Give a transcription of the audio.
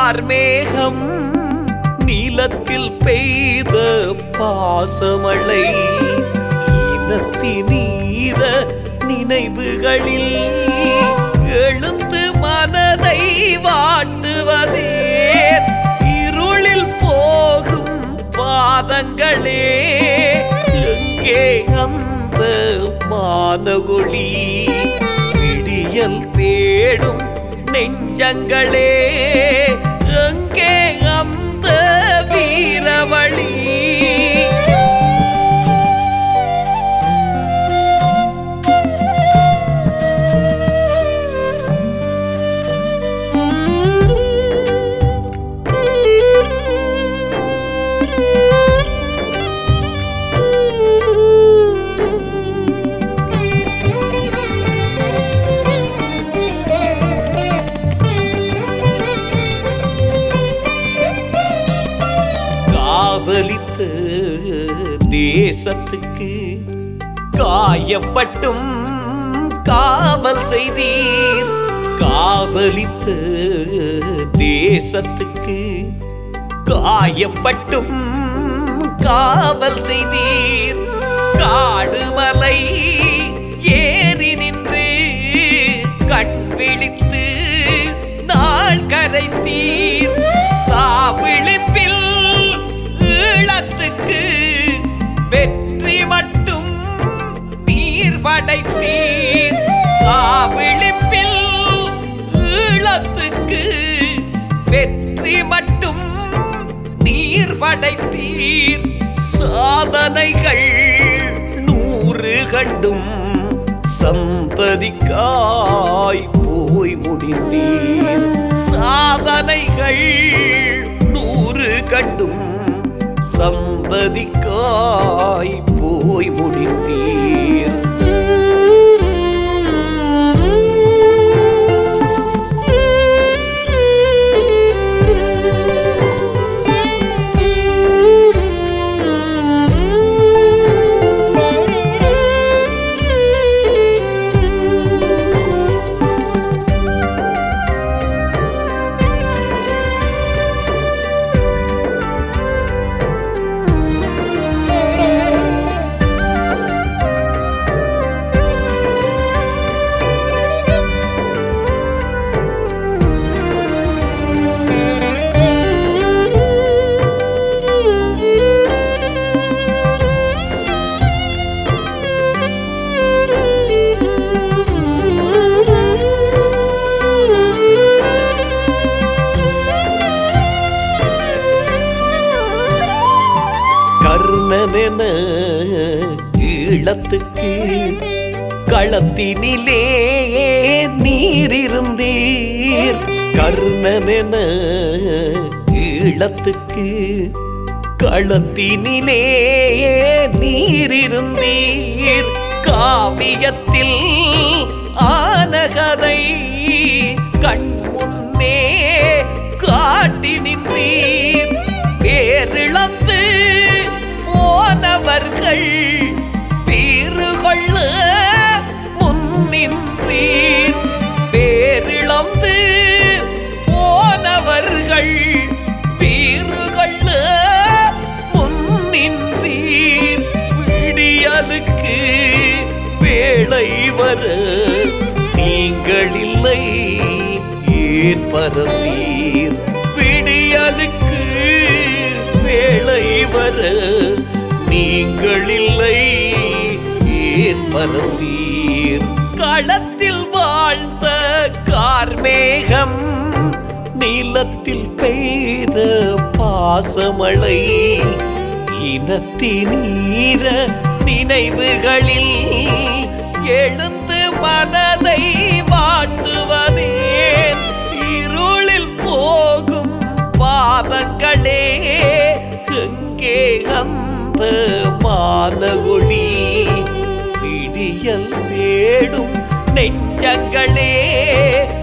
கார்மேகம் நீலத்தில் பெய்த பாசமழை இனத்தினீர நினைவுகளில் எழுந்து மனதை வாட்டுவதே இருளில் போகும் பாதங்களே எங்கே அந்த மானவொளி விடியல் தேடும் நெஞ்சங்களே எங்கே அந்த வீரவழி காதலித்த தேசத்துக்கு காயப்பட்டும் காவல் செய்தீர் காதலித்த தேசத்துக்கு காயப்பட்டும் காவல் செய்தீர் காடுமலை ஏறி நின்று கண் விழித்து நாள் கரைத்தீர் சாவிழிப்பில் ஈழத்துக்கு வெற்றி மட்டும் நீர் படைத்தீர் சாவிழிப்பில் ஈழத்துக்கு வெற்றி மட்டும் நீர் படைத்தீர் சாதனைகள் 100 கண்டும் சந்ததிக்காய் போய் முடிந்தீர் சாதனைகள் 100 கண்டும் சந்ததிக்காய் போய் முடிந்தீர் கர்ணனென ஈழத்துக்கு களத்தினிலே நீரிருந்தீர் கர்ணனென ஈழத்துக்கு களத்தினிலே நீரிருந்தீர் காவியத்தில் ஆனகரை கண் முன்னே காட்டி நின்றீர் பேரிழந்து போனவர்கள் வீறு கொள்ள முன்னின்றீர் பேரிழந்து போனவர்கள் வீறு கொள்ள முன்னின்றீர் விடியலுக்கு வேளை வர நீங்கள் இல்லை ஏன் பரந்தீர் விடியலுக்கு வேளை வர நீங்கள் இல்லை ஏன் பரந்தீர் களத்தில் வாழ்ந்த கார்மேகம் நீலத்தில் பெய்த பாசமழை இனத்தினீர நினைவுகளில் எழுந்து மனதை வாட்டுவதேன் இருளில் போகும் பாதங்களே எங்கே அந்த மானவொளி விடியல் தேடும் நெஞ்சங்களே